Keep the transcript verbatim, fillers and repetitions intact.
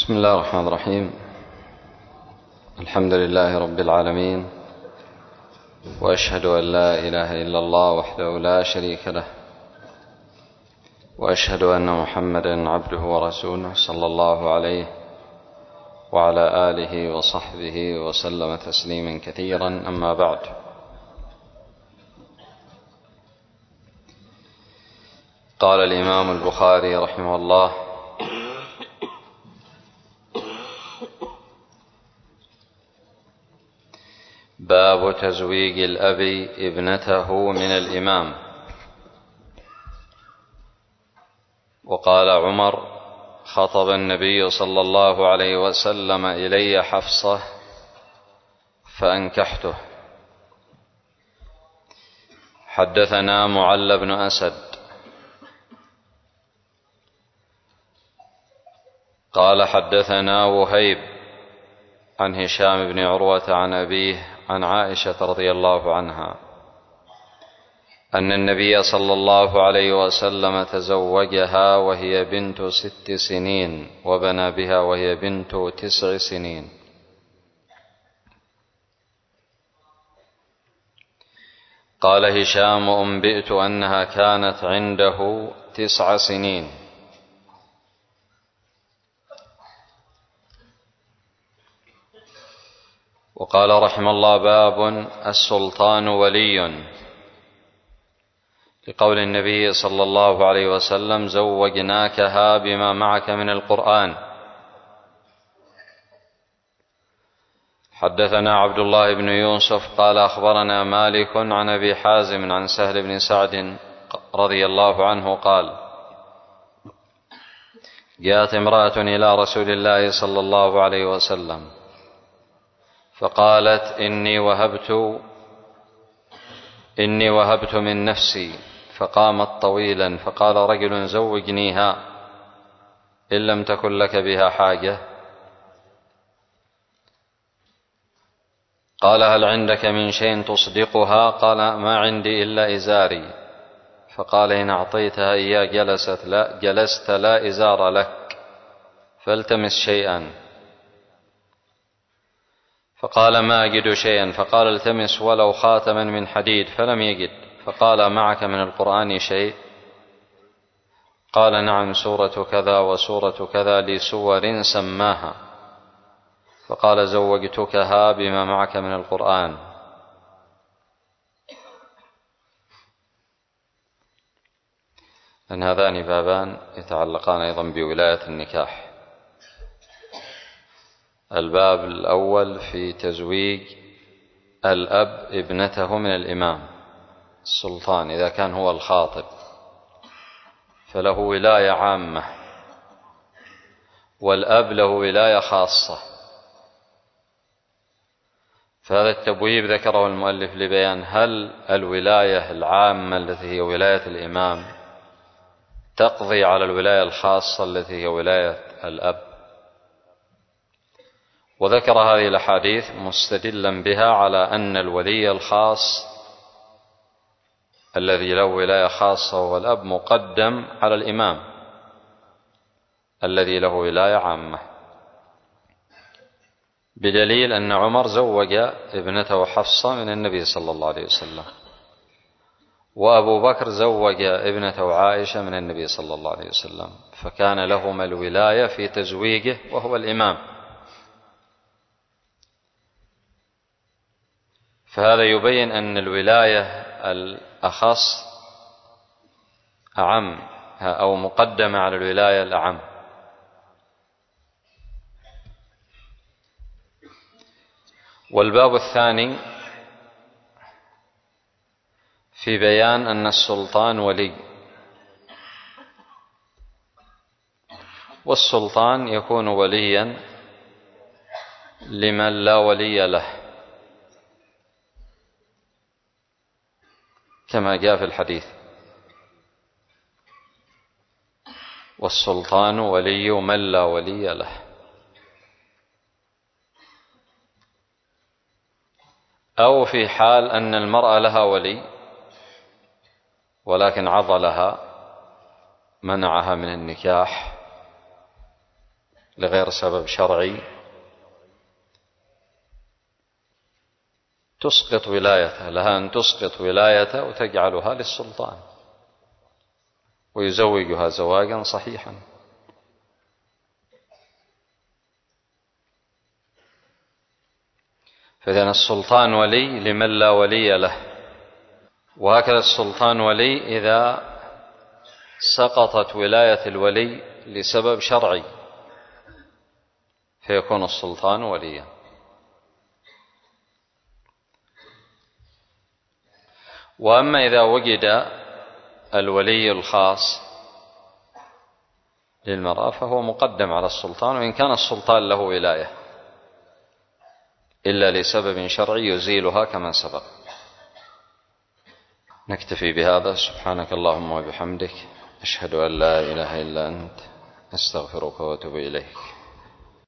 بسم الله الرحمن الرحيم. الحمد لله رب العالمين، وأشهد أن لا إله إلا الله وحده لا شريك له، وأشهد أن محمدا عبده ورسوله صلى الله عليه وعلى آله وصحبه وسلم تسليما كثيرا. أما بعد، قال الإمام البخاري رحمه الله: باب تزويج الأب ابنته من الإمام. وقال عمر: خطب النبي صلى الله عليه وسلم إلي حفصة فأنكحته. حدثنا معل بن أسد قال حدثنا وهيب عن هشام بن عروة عن أبيه عن عائشة رضي الله عنها أن النبي صلى الله عليه وسلم تزوجها وهي بنت ست سنين، وبنى بها وهي بنت تسع سنين. قال هشام: أنبئت أنها كانت عنده تسع سنين. وقال رحمه الله: باب السلطان ولي، لقول النبي صلى الله عليه وسلم: زوجناكها بما معك من القرآن. حدثنا عبد الله بن يوسف قال أخبرنا مالك عن أبي حازم عن سهل بن سعد رضي الله عنه قال: جاءت امرأة إلى رسول الله صلى الله عليه وسلم فقالت: إني وهبت إني وهبت من نفسي. فقامت طويلا فقال رجل: زوجنيها إن لم تكن لك بها حاجة. قال: هل عندك من شيء تصدقها؟ قال: ما عندي إلا إزاري. فقال: إن أعطيتها إياه جلست لا, جلست لا إزار لك، فالتمس شيئا. فقال: ما أجد شيئا. فقال: التمس ولو خاتما من حديد، فلم يجد. فقال: معك من القرآن شيء؟ قال: نعم، سورة كذا وسورة كذا لسور سماها. فقال: زوجتكها بما معك من القرآن. أن هذان بابان يتعلقان أيضا بولاية النكاح. الباب الأول في تزويج الأب ابنته من الإمام. السلطان إذا كان هو الخاطب فله ولاية عامة، والأب له ولاية خاصة. فهذا التبويب ذكره المؤلف لبيان هل الولاية العامة التي هي ولاية الإمام تقضي على الولاية الخاصة التي هي ولاية الأب. وذكر هذه الأحاديث مستدلا بها على أن الولي الخاص الذي له ولاية خاصة وهو الأب مقدم على الإمام الذي له ولاية عامة، بدليل أن عمر زوج ابنته حفصة من النبي صلى الله عليه وسلم، وأبو بكر زوج ابنته عائشة من النبي صلى الله عليه وسلم، فكان لهما الولاية في تزويجه وهو الإمام. فهذا يبين أن الولاية الأخص أعم أو مقدمة على الولاية الأعم. والباب الثاني في بيان أن السلطان ولي، والسلطان يكون وليا لمن لا ولي له، كما جاء في الحديث: والسلطان ولي من لا ولي له. أو في حال أن المرأة لها ولي ولكن عضلها منعها من النكاح، لغير سبب شرعي تسقط ولايته، لها أن تسقط ولايته وتجعلها للسلطان ويزوجها زواجا صحيحا. فإذن السلطان ولي لمن لا ولي له، وهكذا السلطان ولي إذا سقطت ولاية الولي لسبب شرعي فيكون السلطان وليا. وأما إذا وجد الولي الخاص للمرأة فهو مقدم على السلطان، وإن كان السلطان له ولاية إلا لسبب شرعي يزيلها كما سبق. نكتفي بهذا. سبحانك اللهم وبحمدك، أشهد أن لا إله إلا أنت، أستغفرك وأتوب إليك.